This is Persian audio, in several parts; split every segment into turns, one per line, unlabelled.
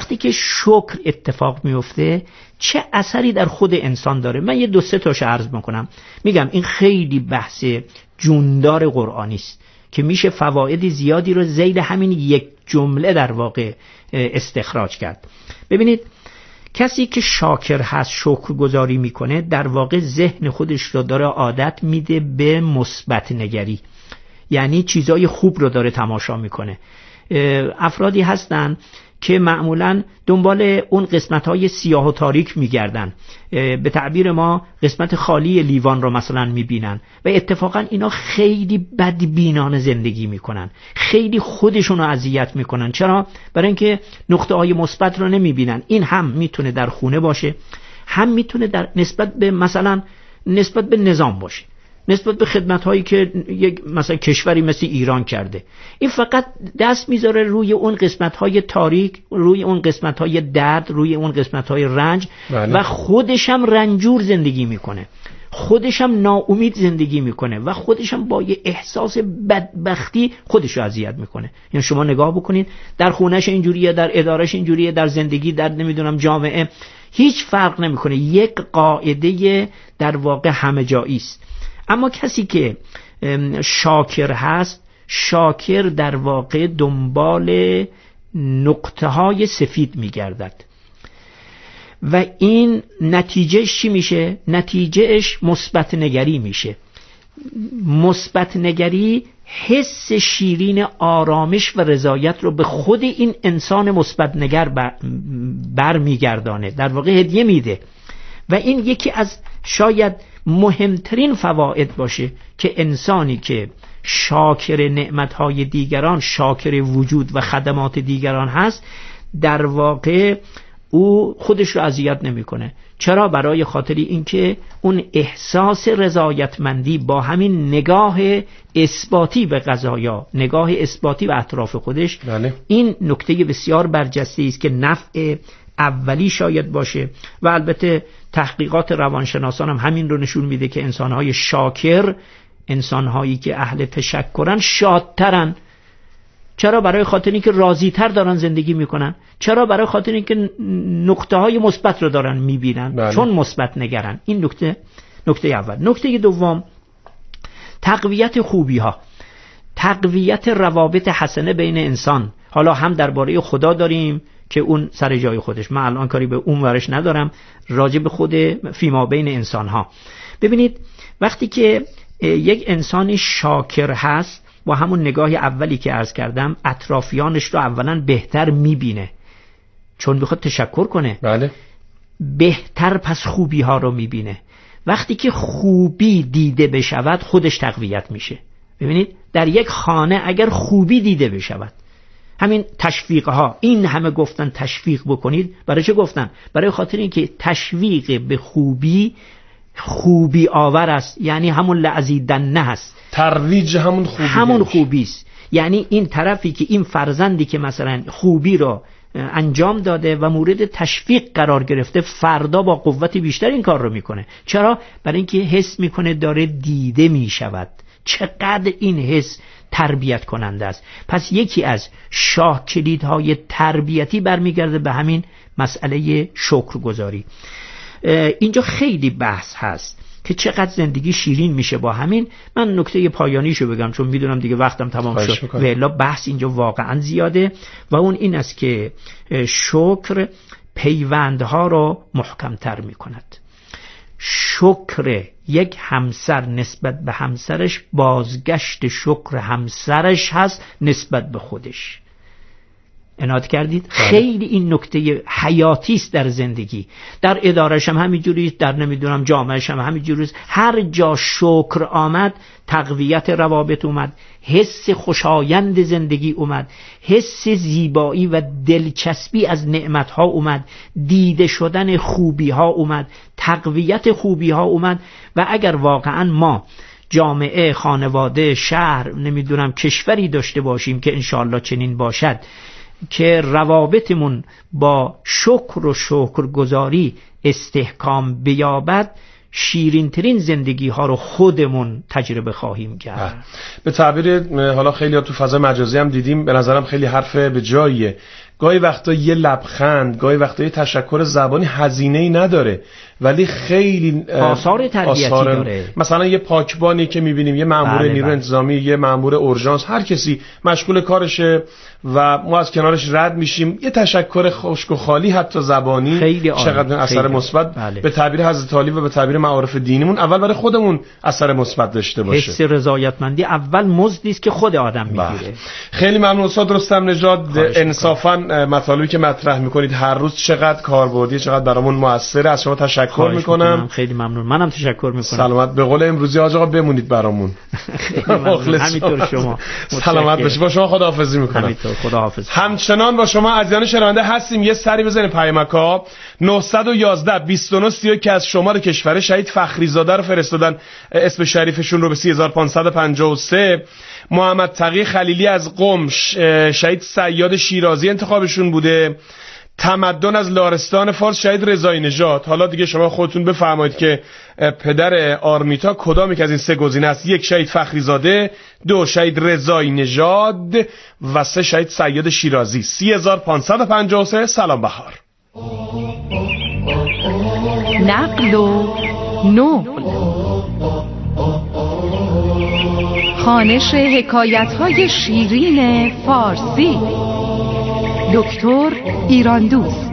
وقتی که شکر اتفاق میفته چه اثری در خود انسان داره. من یه 2-3 تاشو عرض میکنم. میگم این خیلی بحث جوندار قرآنی است که میشه فواید زیادی رو ذیل همین یک جمله در واقع استخراج کرد. ببینید کسی که شاکر هست، شکرگزاری میکنه، در واقع ذهن خودش رو داره عادت میده به مثبت نگری، یعنی چیزای خوب رو داره تماشا میکنه. افرادی هستن که معمولاً دنبال اون قسمت‌های سیاه و تاریک می‌گردن، به تعبیر ما قسمت خالی لیوان رو مثلا می‌بینن و اتفاقاً اینا خیلی بدبینانه زندگی می‌کنن، خیلی خودشون رو اذیت می‌کنن. چرا؟ برای اینکه نقطه‌های مثبت رو نمی‌بینن. این هم میتونه در خونه باشه، هم میتونه در نسبت به نظام باشه، نسبت به خدمت‌هایی که یک مثلا کشوری مثل ایران کرده. این فقط دست میذاره روی اون قسمت‌های تاریک، روی اون قسمت‌های درد، روی اون قسمت‌های رنج و خودش هم رنجور زندگی میکنه، خودش هم ناامید زندگی میکنه و خودش هم با یه احساس بدبختی خودش رو اذیت میکنه. یعنی شما نگاه بکنید در خونه‌ش اینجوریه، در اداره‌ش اینجوریه، در زندگی، در نمیدونم جامعه، هیچ فرق نمیکنه. یک قاعده در واقع همه جایی است. اما کسی که شاکر هست، شاکر در واقع دنبال نقطه‌های سفید می‌گردد و این نتیجهش چی میشه؟ نتیجهش مثبت نگری میشه. مثبت نگری حس شیرین آرامش و رضایت رو به خود این انسان مثبت نگر برمیگردانه، در واقع هدیه میده و این یکی از شاید مهمترین فواید باشه که انسانی که شاکر نعمتهای دیگران، شاکر وجود و خدمات دیگران هست، در واقع او خودش رو اذیت نمیکنه. چرا؟ برای خاطری اینکه اون احساس رضایتمندی با همین نگاه اثباتی به قضایا، نگاه اثباتی به اطراف خودش، این نکته بسیار برجسته است که نفع اولی شاید باشه و البته تحقیقات روانشناسان هم همین رو نشون میده که انسانهای شاکر، انسانهایی که اهل تشکرن، شادترن. چرا؟ برای خاطر اینکه راضی‌تر دارن زندگی میکنن. چرا؟ برای خاطر اینکه نقطه‌های مثبت رو دارن میبینن، چون مثبت نگرن. این نکته اول. نکته دوم، تقویت خوبی‌ها، تقویت روابط حسنه بین انسان. حالا هم درباره خدا داریم که اون سر جای خودش، من الان کاری به اون ورش ندارم، راجع به خود فیما بین انسان ها. ببینید وقتی که یک انسانی شاکر هست، با همون نگاه اولی که عرض کردم، اطرافیانش رو اولا بهتر میبینه چون بخواد تشکر کنه.
بله.
بهتر پس خوبی ها رو میبینه. وقتی که خوبی دیده بشود خودش تقویت میشه. ببینید در یک خانه اگر خوبی دیده بشود، همین تشویق ها، این همه گفتن تشویق بکنید، برای چه گفتن؟ برای خاطر اینکه تشویق به خوبی آور است، یعنی همون لعزیدنه هست،
ترویج همون
خوبی است. یعنی این طرفی که این فرزندی که مثلا خوبی رو انجام داده و مورد تشویق قرار گرفته، فردا با قوت بیشتر این کار رو میکنه. چرا؟ برای اینکه حس میکنه داره دیده میشود. چقدر این حس تربیت کننده است. پس یکی از شاه کلیدهای تربیتی برمیگرده به همین مسئله شکرگزاری. اینجا خیلی بحث هست که چقدر زندگی شیرین میشه با همین. من نکته پایانیشو بگم چون میدونم دیگه وقتم تمام شد و الا بحث اینجا واقعا زیاده و اون این است که شکر پیوندها رو محکمتر میکند. شکر یک همسر نسبت به همسرش بازگشت شکر همسرش هست نسبت به خودش. عنایت کردید؟ خیلی این نکته حیاتی است در زندگی. در ادارش هم همینجوری، در نمیدونم جامعهش هم همینجوری. هر جا شکر آمد تقویت روابط اومد، حس خوشایند زندگی اومد، حس زیبایی و دلچسبی از نعمتها اومد، دیده شدن خوبیها اومد، تقویت خوبیها اومد. و اگر واقعا ما جامعه، خانواده، شهر، نمیدونم کشوری داشته باشیم که انشاءالله چنین باشد که روابطمون با شکر و شکرگزاری استحکام بیابد، شیرین ترین زندگی ها رو خودمون تجربه خواهیم کرد.
به تعبیر حالا خیلی ها تو فضای مجازی هم دیدیم، به نظرم خیلی حرف به جاییه، گاهی وقتا یه لبخند، گاهی وقتا یه تشکر زبانی هزینه‌ای نداره ولی خیلی
آثار تربیتی داره.
مثلا یه پاکبانی که میبینیم، یه مأمور نیروی انتظامی، یه مأمور اورژانس، هر کسی مشغول کارشه و ما از کنارش رد میشیم، یه تشکر خشک و خالی حتی زبانی چقدر اثر مثبت به تعبیر حضرت علی و به تعبیر معارف دینیمون اول برای خودمون اثر مثبت داشته باشه.
حس رضایتمندی اول مزدی است که خود آدم میگیره.
خیلی ممنون استاد رستم نژاد. انصافا مطالبی که مطرح میکنید هر روز چقدر کاربردی، چقدر برامون موثره. از شما تشکر میکنم.
خیلی ممنون. منم تشکر میکنم.
سلامت. به قول امروزی حاج آقا بمونید برامون.
همینطور شما.
سلامت باشید. با شما خداحافظی میکنم.
همینطور. خداحافظ.
همچنان با شما عزیزان شنونده هستیم. یه سری بزنید پیامک‌ها. 911 29 30 که از شمال کشور شهید فخری زاده رو فرستادن، اسم شریفشون رو به 3553. محمد تقی خلیلی از قم، شهید صیاد شیرازی انتخابشون بوده. تمدن از لارستان فارس، شهید رضایی نژاد. حالا دیگه شما خودتون بفرمایید که پدر آرمیتا کدامی که از این سه گزینه است؟ 1 شهید فخری زاده، 2 شهید رضایی نژاد و 3 شهید صیاد شیرازی. 3553. سلام بهار.
نقل و نقل، خوانش حکایت‌های شیرین فارسی. دکتر ایراندوست.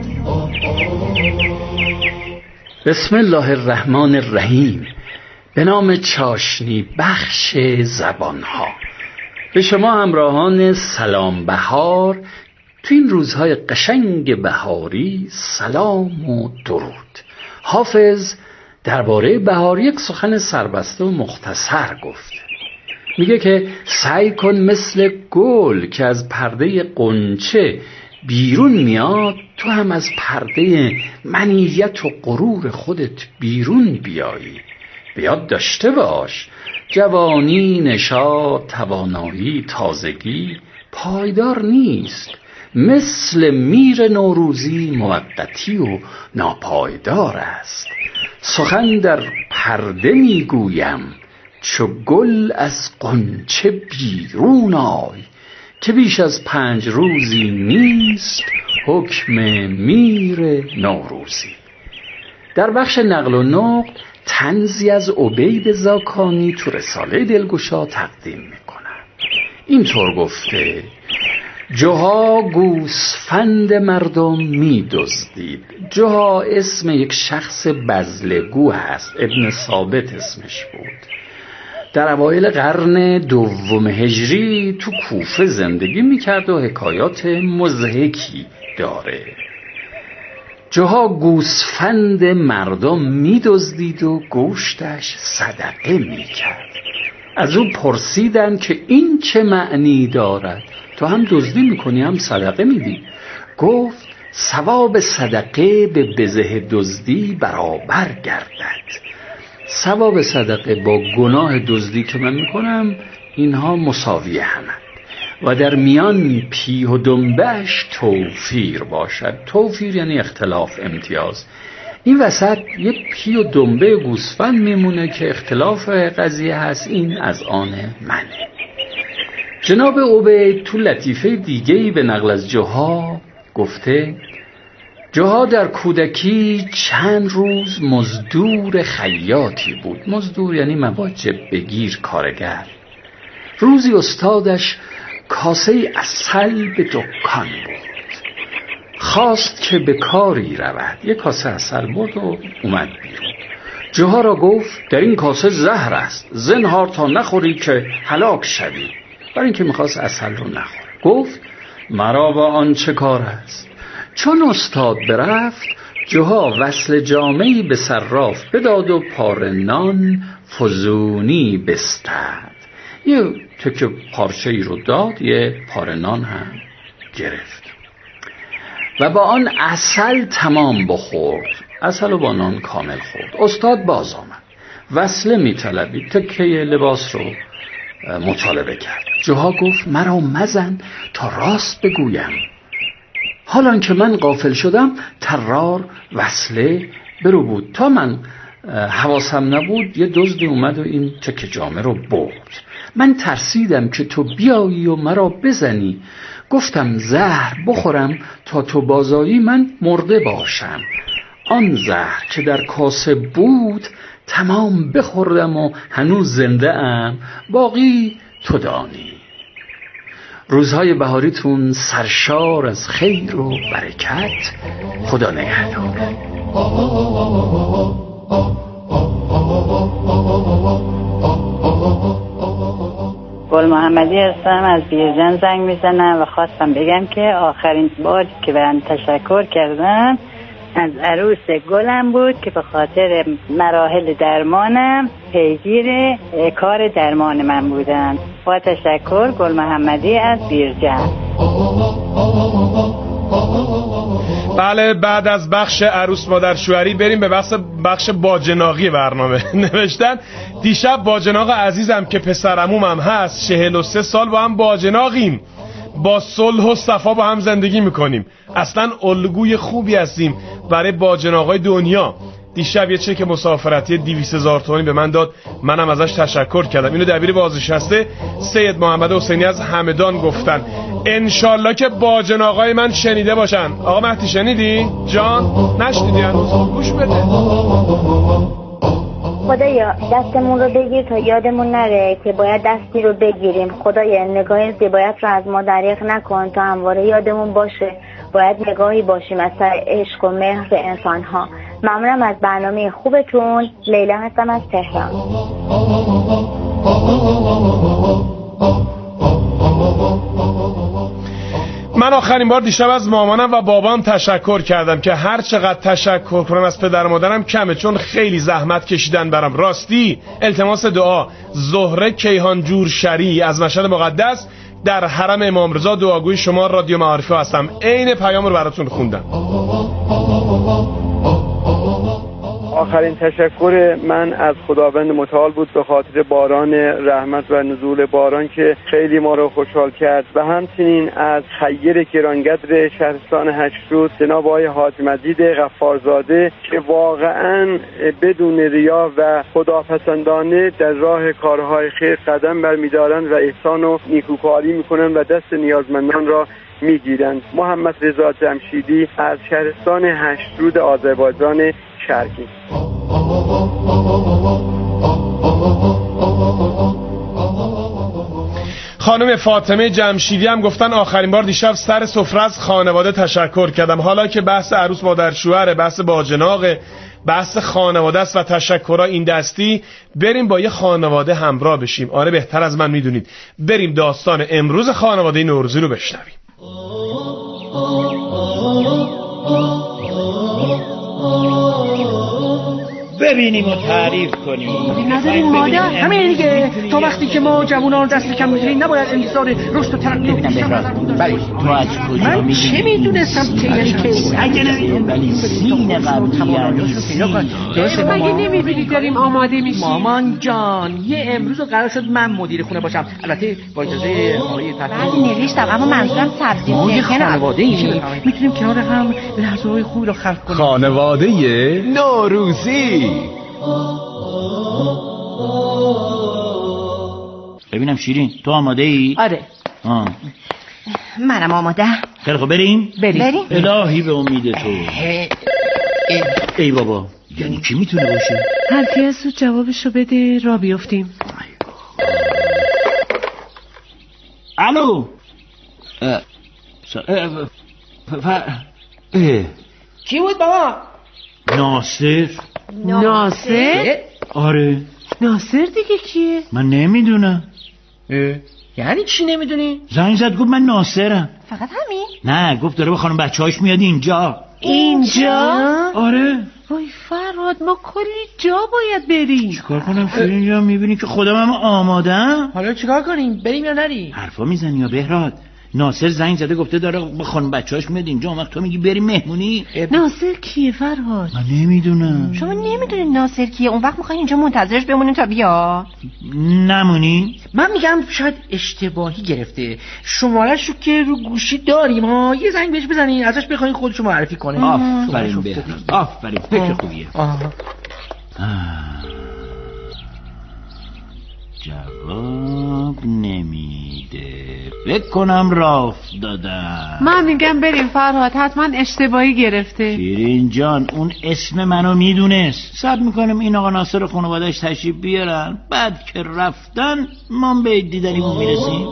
بسم الله الرحمن الرحیم. به نام چاشنی بخش زبانها. به شما همراهان سلام بهار تو این روزهای قشنگ بهاری سلام و درود. حافظ درباره بهار یک سخن سربسته و مختصر گفته. میگه که سعی کن مثل گل که از پرده غنچه بیرون میاد، تو هم از پرده منیت و غرور خودت بیرون بیایی. بیاد داشته باش جوانی، نشاط، توانایی، تازگی پایدار نیست. مثل میر نوروزی موقتی و ناپایدار است. سخن در پرده میگویم، چو گل از غنچه بیرون آی. که بیش از 5 روزی نیست حکم میر نوروزی. در بخش نقل و نقل طنزی از عبید زاکانی تو رساله دلگشا تقدیم میکنم. اینطور گفته: جوها گوسفند مردم می‌دزدید. جوها اسم یک شخص بزلگو هست، ابن ثابت اسمش بود. در اوایل قرن 2 هجری تو کوفه زندگی میکرد و حکایات مضحکی داره. جوها گوسفند مردم میدزدید و گوشتش صدقه میکرد. از او پرسیدن که این چه معنی دارد؟ تو هم دزدی میکنی هم صدقه میدی. گفت ثواب صدقه به بزه دزدی برابر گردد. ثواب صدقه با گناه دزدی که من میکنم اینها مساوی همند و در میان پیه و دنبهش توفیر باشد. توفیر یعنی اختلاف، امتیاز. این وسط یک پیه و دنبه گوسفند میمونه که اختلاف قضیه هست، این از آن منه. جناب عبید تو لطیفه دیگه‌ای به نقل از جوها گفته: جوها در کودکی چند روز مزدور خیاطی بود. مزدور یعنی مواجب بگیر، کارگر. روزی استادش کاسه عسل به دکان بود. خواست که به کاری رود. یک کاسه عسل برد و اومد بیرون. جوها را گفت در این کاسه زهر است، زنهار تا نخوری که هلاک شوی. برای اینکه میخواست عسل رو نخوره. گفت مرا با آن چه کار است؟ چون استاد برفت، جوها وصل جامه‌ای به صراف بداد و پاره نان فزونی بستد. یه تکه پارچه‌ای رو داد، یه پاره نان هم گرفت و با آن عسل تمام بخورد. عسل رو با نان کامل خورد. استاد باز آمد. وصله می‌طلبید. تکه لباس رو مطالبه کرد. جوها گفت مرا مزن تا راست بگویم. حالان که من غافل شدم، طرار وصله برو بود. تا من حواسم نبود یه دزدی اومد و این تکه جامه رو برد. من ترسیدم که تو بیایی و مرا بزنی. گفتم زهر بخورم تا تو بازایی من مرده باشم. آن زهر که در کاسه بود تمام بخوردم و هنوز زنده ام، باقی تو دانی. روزهای بهاریتون سرشار از خیر و برکت. خدا نگهدار.
گل محمدی هستم، از بیرجن زنگ میزنم و خواستم بگم که آخرین بار که من تشکر کردم از عروس گلم بود که به خاطر مراحل درمانم پیگیر کار درمان من بودن. با تشکر، گل محمدی از بیرجن.
بله، بعد از بخش عروس مادر شوهری بریم به بخش باجناقی برنامه. نوشتن دیشب باجناق عزیزم که پسر عمومم هست 43 سال با هم باجناقیم، با صلح و صفا با هم زندگی میکنیم، اصلا الگوی خوبی هستیم برای باجناقای دنیا. دیشب یه چک مسافرتی 200,000 تومانی به من داد، منم ازش تشکر کردم. اینو دبیر بازنشسته سید محمد حسینی از همدان گفتن. انشالله که باجناقای من شنیده باشن. آقا مهدی شنیدی؟ جان نشنیدی هنوز؟ گوش بده.
خدایا دستمون رو بگیر تا یادمون نره که باید دستی رو بگیریم. خدایا نگاه زیبایت رو از ما دریغ نکن تا همواره یادمون باشه باید نگاهی باشیم از سر عشق و مهر به انسان‌ها. ممنونم از برنامه خوبتون. لیلا هستم از تهران.
من آخرین بار دیشب از مامانم و بابام تشکر کردم که هر چقدر تشکر کنم از پدر و مادرم کمه، چون خیلی زحمت کشیدن برام. راستی التماس دعا. زهره کیهان جور شری از مشهد مقدس در حرم امام رضا، دعاگوی شما رادیو معارفه هستم. عین پیام رو براتون خوندم.
آخرین تشکر من از خداوند متعال بود به خاطر باران رحمت و نزول باران که خیلی ما رو خوشحال کرد و همچنین از خیر گرانقدر شهرستان هشت‌رود جناب آقای حاج مجید غفارزاده که واقعا بدون ریا و خداپسندانه در راه کارهای خیر قدم برمی‌دارند و احسان و نیکوکاری میکنند و دست نیازمندان را میگیرند. محمد رضا جمشیدی از شهرستان هشت‌رود آذربایجان شرقی.
خانم فاطمه جمشیدی هم گفتن آخرین بار دیشب سر سفره از خانواده تشکر کردم. حالا که بحث عروس مادر شوهر، بحث باجناق، بحث خانواده است و تشکرها این دستی، بریم با یه خانواده همراه بشیم. آره بهتر از من میدونید. بریم داستان امروز خانواده نوروزی رو بشنویم.
ببینیم و تعریف کنیم.
نداریم مادر، همین دیگه. تا وقتی که ما جوانان دست کم می‌زنیم نباید انتظار رشد و ترقی
ببینم بهراد. بله تو از کجا
من چه میدونستم که یعنی که
اگه نمیدونم ولی سین قبلی
مگه نمیبینی داریم آماده میشیم؟ مامان جان یه امروز قرار شد من مدیر خونه باشم، البته با اجازه آقای
بله نوشتم، اما منظورم سبزی
ما یه خانواده ایم، میتونیم کنار هم لحظه‌های خوبی رو خلق کنیم.
خانواده نوروزی.
ببینم شیرین تو آماده ای؟
آره. منم آماده.
خیلی خب بریم؟ الهی به امید تو. ای بابا یعنی کی میتونه باشه؟
هر کی از جوابشو بده را بیافتیم.
الو
کی بود بابا؟
ناصر. آره
ناصر دیگه کیه؟
من نمیدونم.
یعنی چی نمیدونی؟
زنگ زد گفت من ناصرم.
فقط همین؟
نه گفت داره با خانم بچه‌هاش میاد اینجا. آره.
وای فرهاد ما کلی جا باید بریم.
چیکار کنم شیرین جان؟ میبینی که خودم هم آمادم.
حالا چیکار کنیم؟ بریم یا نریم؟
حرفا میزنی یا بهراد؟ ناصر زنگ زده گفته داره با خانم بچه‌هاش میاد اینجا، اون وقت تو میگی بریم مهمونی.
ناصر کیه فرهاد؟
من نمیدونم.
شما نمیدونید ناصر کیه؟ اون وقت میخواین اینجا منتظرش بمونین تا بیا؟
نمونی؟
من میگم شاید اشتباهی گرفته. شماره‌شو که رو گوشی داریم ها، یه زنگ بهش بزنین ازش بخواین خودشو معرفی کنه.
آفرین بهراد، آفرین، فکر خوبیه. جواب نمیده. فکر کنم راه افتادم.
من میگم بریم فرهاد، حتما اشتباهی گرفته.
شیرین جان اون اسم منو میدونست. صبر میکنیم این آقا ناصر و خانواده‌اش تشریف بیارن، بعد که رفتن ما به دیدنیمون میرسیم.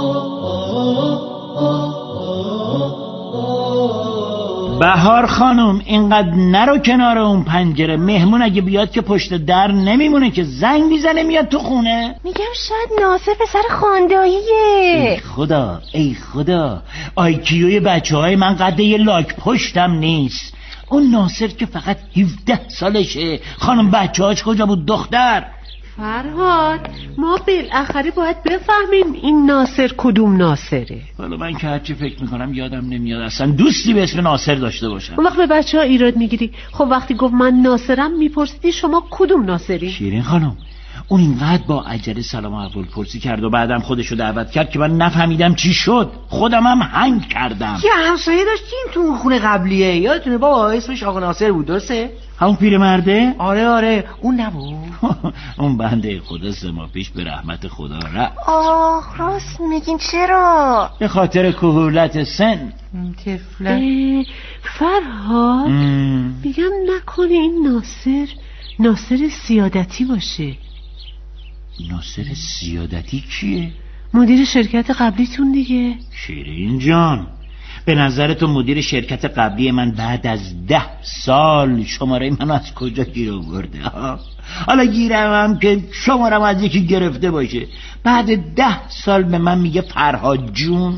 بهار خانم اینقدر نرو کنار اون پنجره، مهمون اگه بیاد که پشت در نمیمونه که، زنگ میزنه میاد تو خونه.
میگم شاید ناصر پسر خانداییه.
ای خدا آیکیوی بچه های من قد یه لاک پشتم نیست. اون ناصر که فقط 17 سالشه. خانم بچه هاش کجا بود دختر؟
فرهاد ما بالاخره باید بفهمیم این ناصر کدوم ناصره.
حالا من که هرچی فکر میکنم یادم نمیاد اصلا دوستی به اسم ناصر داشته باشم.
اون وقت به بچه ها ایراد میگیری. خب وقتی گفت من ناصرم میپرسیدی شما کدوم ناصری؟
شیرین خانم اون اینقدر با عجله سلام و احوال پرسی کرد و بعدم خودشو دعوت کرد که من نفهمیدم چی شد. خودم هم هنگ کردم.
یه همسایه داشتیم تو اون خونه قبلیه، یادتونه بابا؟ اسمش آقا ناصر بود، درسته؟
همون پیرمرده؟
آره اون نبود.
اون بنده خدا 3 ماه پیش به رحمت خدا رفت.
آخ راست میگین، چرا؟
به خاطر کهولت سن.
طفله. فرهاد میگم نکنه این ناصر سیادتی باشه.
ناصر سیادتی کیه؟
مدیر شرکت قبلیتون دیگه.
شیرین جان به نظر تو مدیر شرکت قبلی من بعد از 10 سال شماره من از کجا گیر آورده؟ حالا گیرم هم که شمارم از یکی گرفته باشه، بعد 10 سال به من میگه فرهاد جون.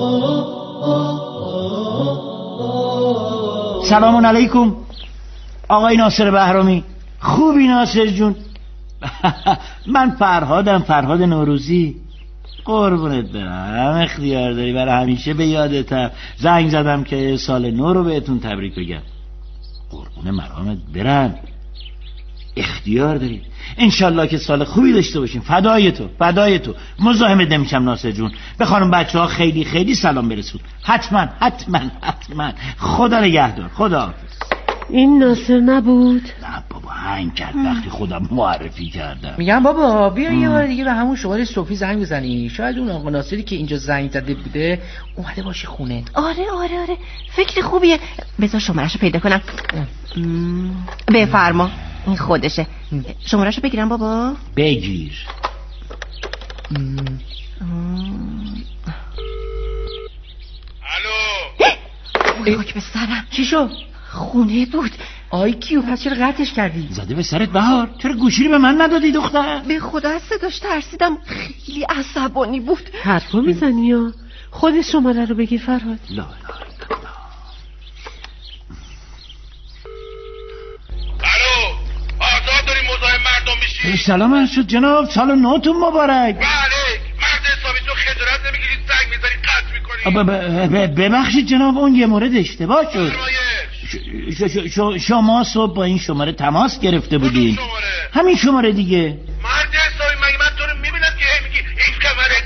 سلام علیکم آقای ناصر بهرامی، خوبی ناصر جون؟ من فرهادم، فرهاد نوروزی. قربونت برم، اختیار داری، برای همیشه به یادتم. زنگ زدم که سال نو رو بهتون تبریک بگم. قربون مرامت برم، اختیار داری. انشالله که سال خوبی داشته باشیم. فدای تو مزاحمت نمیشم ناصر جون. به خانم بچه ها خیلی سلام برسون. حتما. خدا نگهدار. خدا.
این ناصر نبود؟
نه بابا هنگ کرد وقتی خودم معرفی کردم.
میگم بابا بیا یه بار دیگه به همون شماره صوفی زنگ بزنی، شاید اون آقا ناصری که اینجا زنگ زده بوده اومده باشه خونه.
آره فکر خوبیه. بذار شماره‌شو پیدا کنم. بفرما، این خودشه. شماره‌شو بگیرم بابا؟
بگیر.
الو خاک به سرم.
چی شد؟
خونه بود.
آی کیو پس چرا قطعش کردی؟
زده به سرت بهار، چرا گوشی رو به من ندادی دختر؟
به خدا از صداش ترسیدم، خیلی عصبانی بود.
حرفا میزنی یا خود شماره رو بگیر فرهاد.
لا
الو آزاد داریم مزاحم مردم میشی؟
سلام ارشد جناب، سال نوتون مبارک.
بله مرد حسابی تو خجالت نمیگیرید زنگ میزنی قطع میکنی؟
ببخشید جناب اون یه مورد اشتباه شد. شما صبح با این شماره تماس گرفته بودین. همین شماره دیگه.
مرد حسابی مگه من تو رو میبینم که میگی این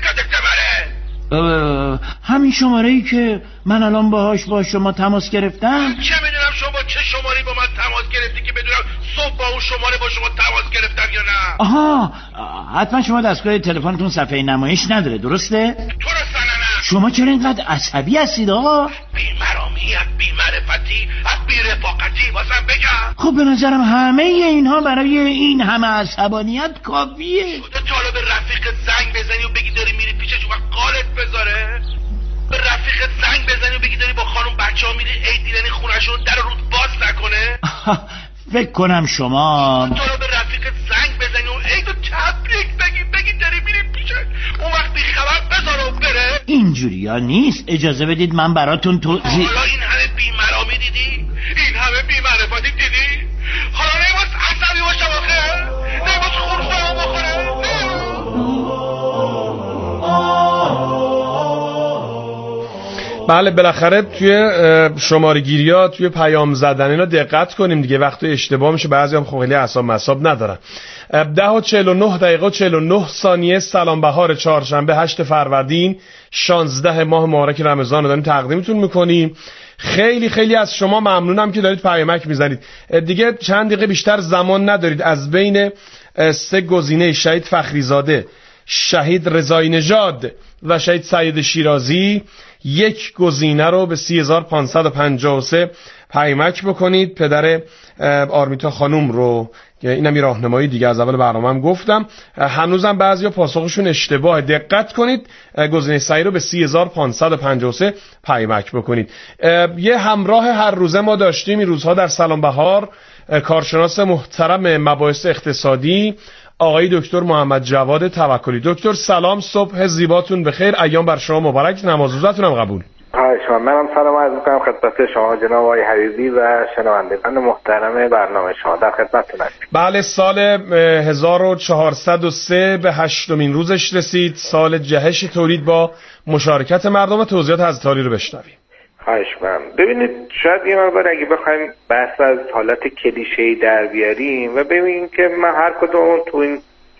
کمره؟
همین شماره ای که من الان باهاش با شما تماس گرفتم.
چه میدونم شما با چه شماری با من تماس گرفتی که بدونم صبح با اون شماره با شما تماس گرفتم یا نه؟
آها حتما شما دستگاه تلفنتون صفحه نمایش نداره، درسته؟
تو رو سننم.
شما چرا اینقدر عصبی هستید آقا؟
بی‌مرامی، از بی‌معرفتی، از بی‌رفاقتی واسم بگم.
خب به نظرم همه اینها برای این همه عصبانیت کافیه.
تو حالا به رفیقت زنگ بزنی و بگی داری میری پیشش و قالت بذاره؟ به رفیقت زنگ بزنی و بگی داری با خانم بچه‌ها میری عید دیدنی خونه‌شون در رو باز نکنه؟
فکر کنم شما
تو حالا به رفیقت زنگ بزنی و عیدو تبریک بگی داری میری پیشش، اون وقت بی خبر بذاره و بره.
اینجوریا نیست، اجازه بدید من براتون
حالا این همه بی‌مرامی دیدی؟ این همه بی‌معرفتی دیدی؟ حالا نمی‌باید عصبی باشم آخه؟ نمی‌باید خورسام بخوره؟
بله بالاخره توی شماره‌گیری‌ها توی پیام زدن اینا دقت کنیم دیگه، وقتی اشتباه میشه بعضی هم خب خیلی اعصاب مصاب ندارن. 10:49 سلام بهار چهارشنبه 8 فروردین 16 ماه مبارک رمضان رو داریم تقدیمتون میکنیم. خیلی خیلی از شما ممنونم که دارید پیامک میزنید. دیگه چند دقیقه بیشتر زمان ندارید. از بین 3 گزینه شهید فخریزاده، شهید رضایی نژاد و شهید سید شیرازی یک گزینه رو به 30553 پیامک بکنید. پدر آرمیتا خانم رو، اینم یه راهنمایی دیگه از اول برنامه‌ام گفتم، هنوزم بعضیا پاسخشون اشتباه. دقت کنید، گزینه صحیح رو به 30553 پیامک بکنید. یه همراه هر روزه ما داشتیم این روزها در سلام بهار، کارشناس محترم مباحث اقتصادی آقای دکتر محمد جواد توکلی. دکتر سلام، صبح زیباتون بخیر، ایام بر شما مبارک، نماز روزتون هم قبول.
شما منم سلام عرض می‌کنم خدمت شما جناب آقای حبیبی و شنوندگان محترم برنامه شما. در خدمتتون هستم.
بله، سال 1403 به 8مین روزش رسید، سال جهش تولید با مشارکت مردم. توضیحات حضرت عالی رو بشنویم.
خواهش می‌کنم. ببینید، شاید یه مقدار اگه بخوایم بحث از حالت کلیشه‌ای در بیاریم و ببینیم که ما هر کدوم تو این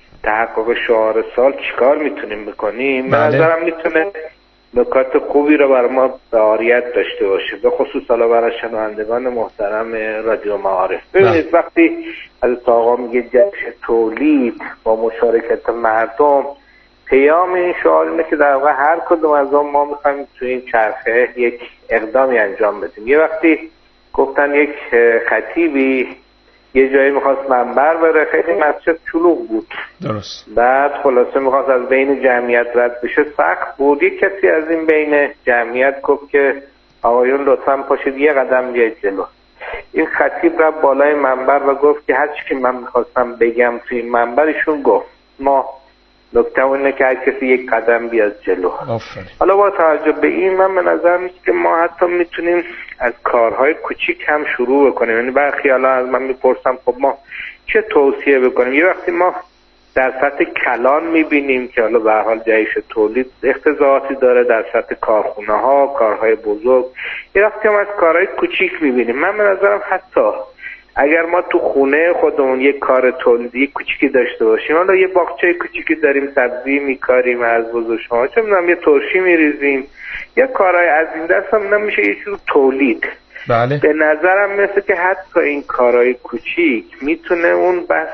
تحقق شعار سال چیکار میتونیم بکنیم، به نظرم میتونه نکات خوبی رو برای ما رعایت داشته باشه، به خصوص حالا برای شنوندگان محترم رادیو معارف. ببینید، وقتی از آقا میگه جشن تولید با مشارکت مردم، پیام این شعار اینه که در واقع هر کدوم از ما میخوایم تو این چرخه یک اقدامی انجام بدیم. یه وقتی گفتن یک خطیبی یه جایی میخواست منبر بره، خیلی مسجد شلوغ بود،
درست،
بعد خلاصه میخواست از بین جمعیت رد بشه، سخت بود. یک کسی از این بین جمعیت گفت که آقایون لطفاً پاشید یه قدم بیاید جلو. این خطیب رفت بالای منبر و گفت که هر چی که من میخواستم بگم توی این منبرشون گفت. ما نکته اینه که هر کسی یک قدم بیاد جلو. حالا با توجه به این، من به نظر میاد که ما حتی میتونیم از کارهای کوچیک هم شروع بکنیم. یعنی برخی حالا از من میپرسم خب ما چه توصیه بکنیم؟ یه وقتی ما در سطح کلان میبینیم که حالا به هر حال جهش تولید اختزاعاتی داره در سطح کارخونه ها، کارهای بزرگ. یه وقتی هم از کارهای کوچیک میبینیم. من به نظرم حتی اگر ما تو خونه خودمون یک کار تولیدی کوچیکی داشته باشیم، حالا یه باغچه کوچیکی داریم، سبزی میکاریم، از بزرگ شما چه میدونم یه ترشی میریزیم، یا کارهای از این دست هم نمیشه یه چیز تولید.
بله.
به نظرم مثل که حتی این کارهای کوچیک میتونه اون بحث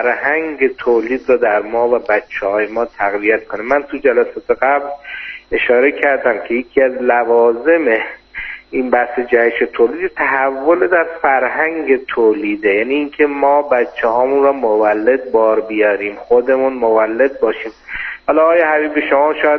فرهنگ تولید رو در ما و بچه‌های ما تقویت کنه. من تو جلسات قبل اشاره کردم که یکی از لوازم این بحث جهش تولید تحول در فرهنگ تولیده، یعنی اینکه ما بچه‌هامون رو مولد بار بیاریم، خودمون مولد باشیم. حالا آقای حبیبی شما شاید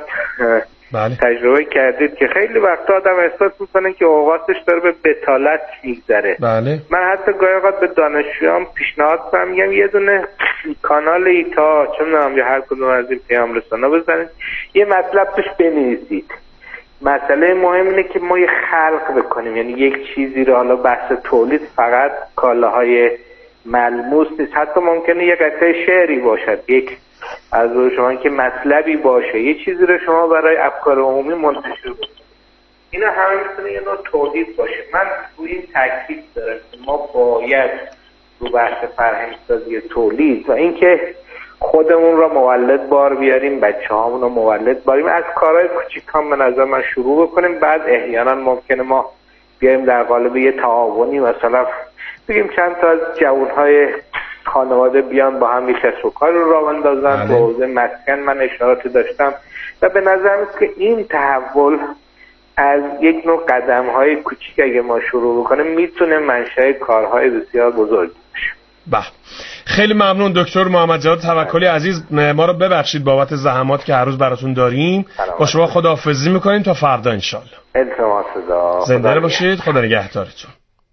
تجربه کردید که خیلی وقتا آدم احساس میکنه که اوقاتش داره به بتالت میگذره. من حتی گاهی اوقات به دانشجویان پیشنهاد میگم یه دونه کانال ایتا چه میدونم یا هر کدوم از این پیام رسانا بزنید، یه مطلب توش بنویسید. مسئله مهم اینه که ما یه خلق بکنیم، یعنی یک چیزی رو، حالا بحث تولید فقط کالاهای ملموس نیست، حتی ممکنه یه قطعه شعری باشد، یک از شما که مطلبی باشه، یه چیزی رو شما برای افکار عمومی منتشر کنید. اینا همه میتونه یه نوع تولید باشه. من روی این تاکید دارم که ما باید رو بحث فرهنگ‌سازی تولید و اینکه خودمون رو مولد بار بیاریم، بچه‌هامون رو مولد باریم، از کارهای کوچیک هم به نظر من شروع بکنیم. بعد احیانا ممکنه ما بیایم در قالب یه تعاونی مثلا بگیم چند تا از جوانهای خانواده بیان با هم یک کسب و کار رو راه بندازن. تو حوزه مسکن من اشاراتی داشتم و به نظر میاد که این تحول از یک نوع قدم‌های کوچیک اگه ما شروع بکنیم میتونه منشأ کارهای بسیار بزرگ باشه.
خیلی ممنون دکتر محمد جواد توکلی عزیز، ما رو ببخشید بابت زحمات که هر روز براتون داریم. با شما خداحافظی میکنیم تا فردا انشالله.
التماس
زنده باشید، خدا نگهدارتون.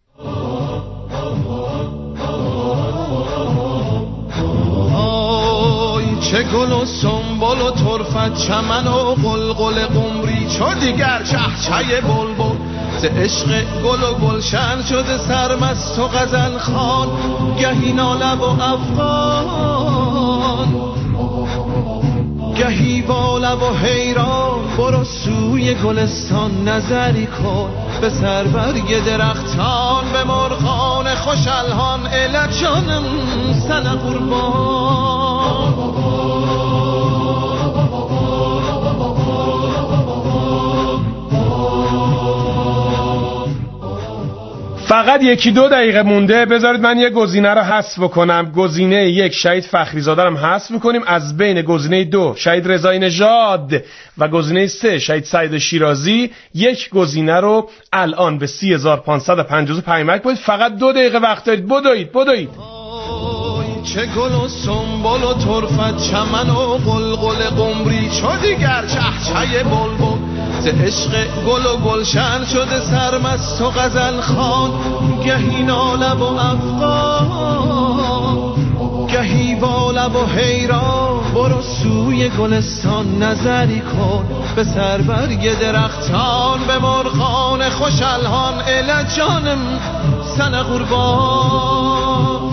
چه گل و سنبل و طرفت چمن و قلقل قمری چو دیگر چهچه بلبل ز عشق گل و گلشن شده سرمست و غزل خوان گهی نالب و افغان گهی با لب و حیران برو سوی گلستان نظری کن به سربرگ درختان به مرغان خوش الحان علت جانم سن قربان
فقط 1-2 دقیقه مونده، بذارید من یه گزینه رو حذف بکنم. گزینه 1 شهید فخریزاده رو حذف می‌کنیم. از بین گزینه 2 شهید رضایی نژاد و گزینه 3 شهید سعید شیرازی یک گزینه رو الان به 30550 پیامک بدید. فقط 2 دقیقه وقت دارید. بدوید.
چه گل و سنبل و طرفت چمن و قلقل قمری چو دیگر چهچه بلبل ز عشق گل و گلشن شده سرمست و غزل خوان گهی ناله و افغان گهی با لب و حیران برو سوی گلستان نظری کن به سربرگ درختان به مرغان خوش الحان اله جانم سن قربان.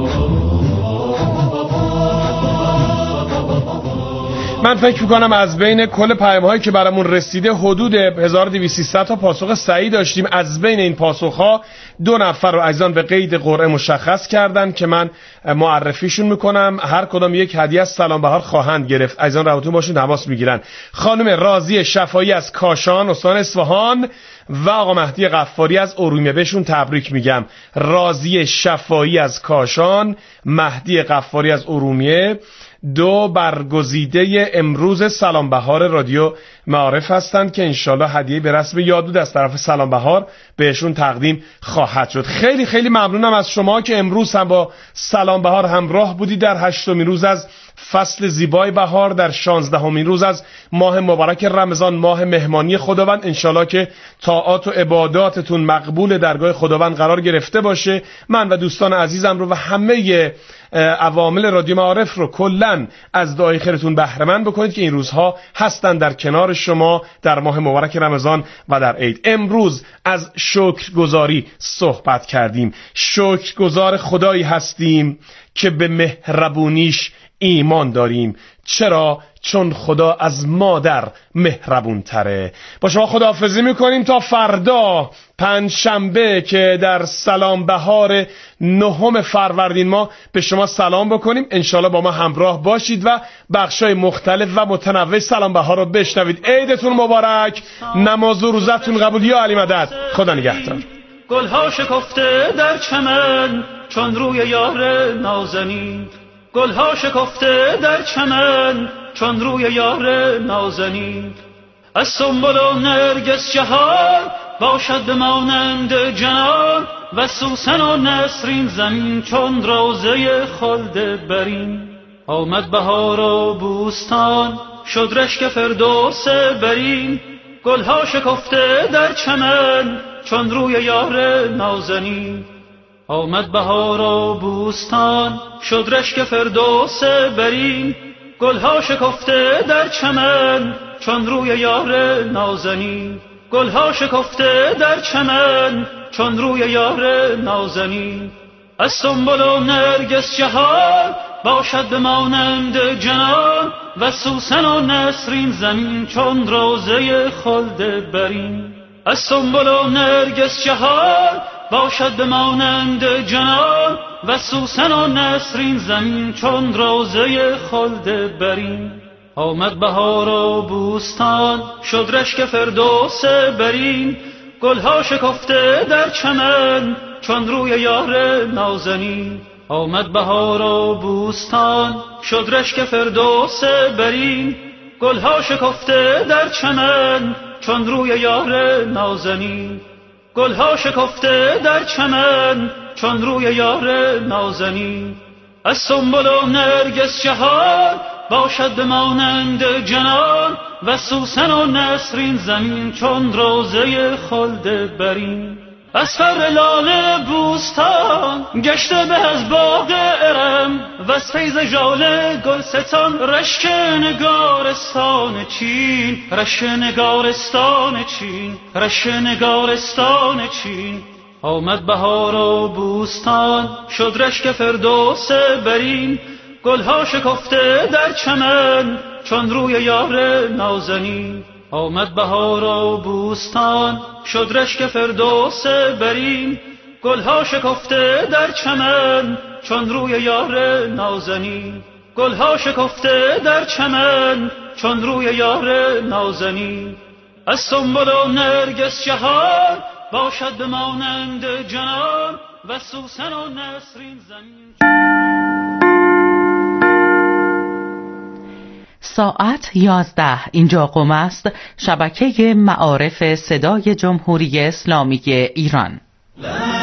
من فکر میکنم از بین کل پیام‌هایی که برامون رسیده حدود 1200 تا پاسخ صحیح داشتیم. از بین این پاسخ‌ها 2 نفر رو عزیزان به قید قرعه مشخص کردن که من معرفیشون میکنم. هر کدام یک هدیه از سلام بهار خواهند گرفت. عزیزان روتون باشین، تماس میگیرن. خانم رازی شفایی از کاشان استان اصفهان و آقا مهدی غفاری از ارومیه، بهشون تبریک میگم. رازی شفایی از کاشان، مهدی غفاری از ارومیه، 2 برگزیده امروز سلام بهار رادیو معارف هستند که انشالله هدیه به رسم یادبود از طرف سلام بهار بهشون تقدیم خواهد شد. خیلی خیلی ممنونم از شما که امروز هم با سلام بهار همراه بودید در 8مین روز از فصل زیبای بهار، در 16مین روز از ماه مبارک رمضان، ماه مهمانی خداوند. انشالله که طاعات و عباداتتون مقبول درگاه خداوند قرار گرفته باشه. من و دوستان عزیزم رو و همه عوامل رادیو معارف رو کلن از دعای خیرتون بهره مند بکنید که این روزها هستن در کنار شما در ماه مبارک رمضان و در عید. امروز از شکرگزاری صحبت کردیم. شکرگزار خدایی هستیم که به مهربونیش ایمان داریم. چرا؟ چون خدا از مادر مهربون تره. با شما خداحافظی میکنیم تا فردا پنجشنبه که در سلام بهار 9 فروردین ما به شما سلام بکنیم. انشالله با ما همراه باشید و بخشای مختلف و متنوع سلام بهار رو بشنوید. عیدتون مبارک، نماز و روزتون قبول یا علی مدد. خدا نگهدار.
گلها شکفته در چمن چون روی یار نازنین، گلها شکفته در چمن چون روی یار نازنین. از سنبل و نرگس جهان باشد بمانند جنان و سوسن و نسرین زمین چون روضه خلد برین. آمد بهار و بوستان شد رشک فردوس برین، گلها شکفته در چمن چون روی یار نازنین. آمد بهار و بوستان شد رشک فردوس برین، گلها شکفته در چمن چون روی یار نازنین. گلها شکفته در چمن چون روی یار نازنین. از سنبل و نرگس جهان باشد بمانند جنان و سوسن و نسرین زمین چون روضه خلد برین. از سنبل و نرگس جهان باشد بمانند جنان و سوسن و نسرین زمین چون روضه خلد برین. آمد بهار و بوستان شد رشک فردوس برین، گلها شکفته در چمن چون روی یار نازنین. آمد بهار و بوستان شد رشک فردوس برین، گلها شکفته در چمن چون روی یار نازنین. گلها شکفته در چمن چون روی یار نازنین. از سنبل و نرگس جهان باشد بمانند جنان و سوسن و نسرین زمین چون روضه خلد برین. از فر لاله بوستان گشته به از باغ ارم و از فیض ژاله گلستان رشک نگارستان چین. رشک نگارستان چین، رشک نگارستان چین. آمد بهار و بوستان شد رشک فردوس برین، گلها شکفته در چمن چون روی یار نازنین. آمد بهار و بوستان شد رشک فردوس برین، گلها شکفته در چمن چون روی یار نازنین. گلها شکفته در چمن چون روی یار نازنین. از سنبل و نرگس جهان باشد به مانند جنان و سوسن و نسرین زمین.
ساعت 11 اینجا قم است، شبکه معارف صدای جمهوری اسلامی ایران.